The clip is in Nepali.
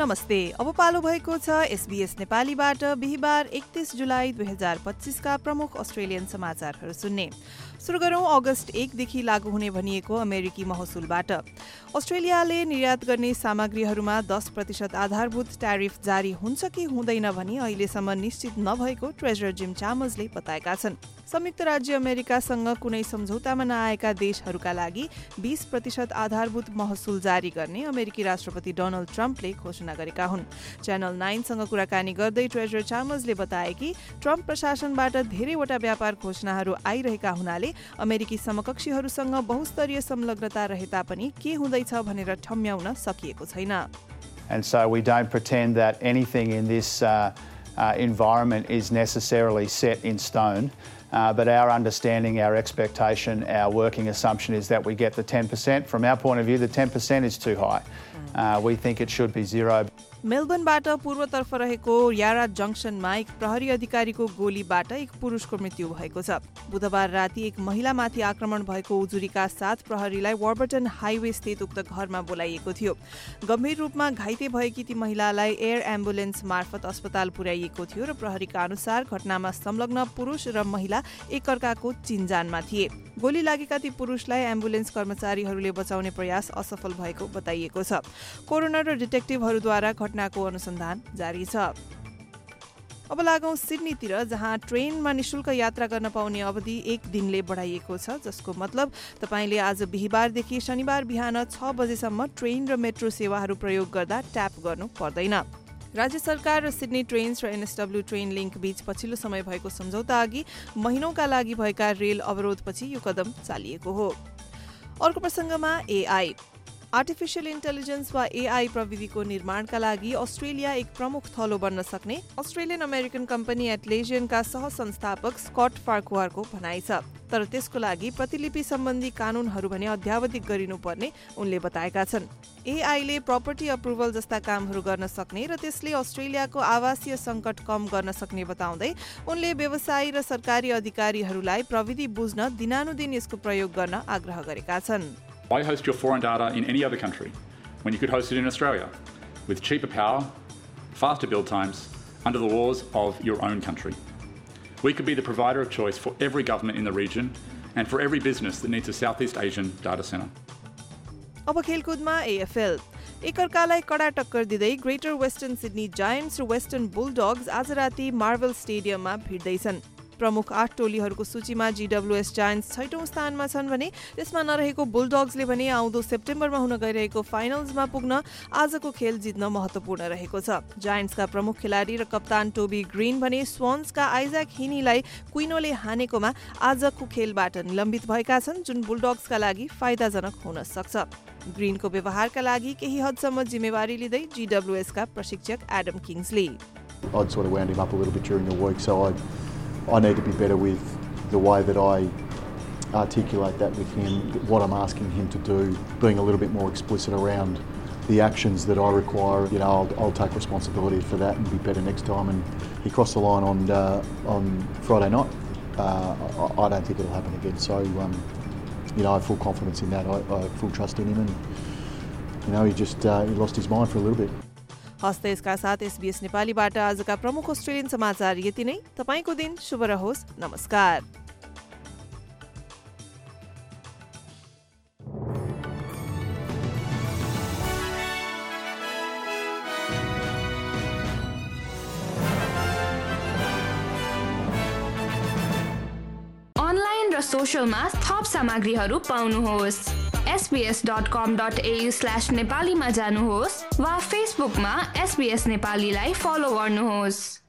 नमस्ते। अब पालो भएको छ SBS नेपालीबाट बिहीबार 31 जुलाई 2025 का प्रमुख अस्ट्रेलियन समाचारहरू सुन्ने। सुरु गरौं अगस्त 1 देखि लागू हुने भनिएको अमेरिकी महसुलबाट। अस्ट्रेलियाले निर्यात गर्ने सामग्रीहरूमा 10% आधारभूत ट्यारिफ जारी हुन्छ कि हुँदैन भनी अहिलेसम्म निश्चित नभएको ट्रेजरर जिम च्यामर्सले बताएका छन्। संयुक्त राज्य अमेरिकासँग कुनै सम्झौतामा नआएका देशहरूका लागि 20% आधारभूत महसुल जारी गर्ने अमेरिकी राष्ट्रपति डोनाल्ड ट्रम्पले घोषणा गरेका हुन्। च्यानल 9सँग कुराकानी गर्दै ट्रेजरर च्यामर्सले बताए कि ट्रम्प प्रशासनबाट धेरैवटा व्यापार घोषणाहरू आइरहेका हुनाले अमेरिकी समकक्षीहरूसँग बहुस्तरीय संलग्नता रहे तापनि के हुँदैछ भनेर ठम्म्याउन सकिएको छैन। And so we don't pretend that anything in this environment is necessarily set in stone. But our understanding, our expectation, our working assumption is that we get the 10%. From our point of view, the 10% is too high. We think it should be zero. मेलबर्नबाट पूर्वतर्फ रहेको यारा जंक्सनमा एक प्रहरी अधिकारीको गोलीबाट एक पुरुषको मृत्यु भएको छ। बुधबार राति एक महिलामाथि आक्रमण भएको उजुरीका साथ प्रहरीलाई वार्बर्टन हाईवे स्थित उक्त घरमा बोलाइएको थियो। गम्भीर रूपमा घाइते भएकी ती महिलालाई एयर एम्बुलेन्स मार्फत अस्पताल पुर्याइएको थियो र प्रहरीका अनुसार घटनामा संलग्न पुरुष र महिला एकअर्काको चिनजानमा थिए। गोली लागेका ती पुरुषलाई एम्बुलेन्स कर्मचारीहरूले बचाउने प्रयास असफल भएको बताइएको छ। कोरोनर र डिटेक्टिभहरूद्वारा घटनाको अनुसन्धान जारी छ। अब लागौं सिडनीतिर, जहाँ ट्रेनमा निशुल्क यात्रा गर्न पाउने अवधि 1 दिनले बढाइएको छ, जसको मतलब तपाईले आज बिहीबारदेखि शनिबार बिहान 6 बजेसम्म ट्रेन र मेट्रो सेवाहरू प्रयोग गर्दा ट्याप गर्नु पर्दैन। राज्य सरकार र सिडनी ट्रेन्स र NSW ट्रेन लिङ्क बीच पछिल्लो समय भएको सम्झौता अघि महिनौका लागि भएका रेल अवरोधपछि यो कदम चालिएको हो। अर्को प्रसङ्गमा AI। आर्टिफिशियल इन्टेलिजेन्स वा AI प्रविधिको निर्माणका लागि अस्ट्रेलिया एक प्रमुख थलो बन्न सक्ने अस्ट्रेलियन अमेरिकन कम्पनी एटलेजियनका सह-संस्थापक स्कट फार्क्वारको भनाइ छ। तर त्यसको लागि प्रतिलिपि सम्बन्धी कानूनहरू भने अध्यावधिक गरिनुपर्ने उनले बताएका छन्। AIले प्रपर्टी अप्रुभल जस्ता कामहरू गर्न सक्ने र त्यसले अस्ट्रेलियाको आवासीय सङ्कट कम गर्न सक्ने बताउँदै उनले व्यवसायी र सरकारी अधिकारीहरूलाई प्रविधि बुझ्न दिनानुदिन यसको प्रयोग गर्न आग्रह गरेका छन्। Why host your foreign data in any other country when you could host it in Australia with cheaper power, faster build times, under the laws of your own country? We could be the provider of choice for every government in the region and for every business that needs a Southeast Asian data centre. अब खेलकुदमा AFL। एकअर्कालाई कडा टक्कर दिँदै ग्रेटर वेस्टर्न सिडनी जायन्ट्स र वेस्टर्न बुलडग्स आज राति मार्वल स्टेडियममा भिड्दैछन्। प्रमुख 8 टोलीहरूको सूचीमा GWS जायन्ट्स 6औं स्थानमा छन् भने त्यसमा नरहेको बुलडग्सले भने आउँदो सेप्टेम्बरमा हुन गइरहेको फाइनल्समा पुग्न आजको खेल जित्न महत्त्वपूर्ण रहेको छ। जायन्ट्सका प्रमुख खेलाडी र कप्तान टोबी ग्रीन भने स्वान्सका आइजक हिनीलाई क्विनोले हानेकोमा आजको खेलबाट निलम्बित भएका छन्, जुन बुलडग्सका लागि फाइदाजनक हुन सक्छ। ग्रीनको व्यवहारका लागि केही हदसम्म जिम्मेवारी लिँदै GWSका प्रशिक्षक Adam Kingsley I'd sort of wound him up a little bit during the week, so I need to be better with the way that I articulate that with him, what I'm asking him to do, being a little bit more explicit around the actions that I require. You know, I'll take responsibility for that and be better next time. And he crossed the line on Friday night. I don't think it'll happen again. So, you know, I have full confidence in that. I have full trust in him, and you know, he lost his mind for a little bit. हस्ते यसका साथ SBS नेपालीबाट आजका प्रमुख अस्ट्रेलियन समाचार यति नै। तपाईको दिन शुभ रहोस्। नमस्कार। अनलाइन र सोशलमा थप सामग्रीहरू पाउनुहोस्। sbs.com.au/नेपालीमा जानुहोस् वा फेसबुकमा SBS नेपालीलाई फलो गर्नुहोस्।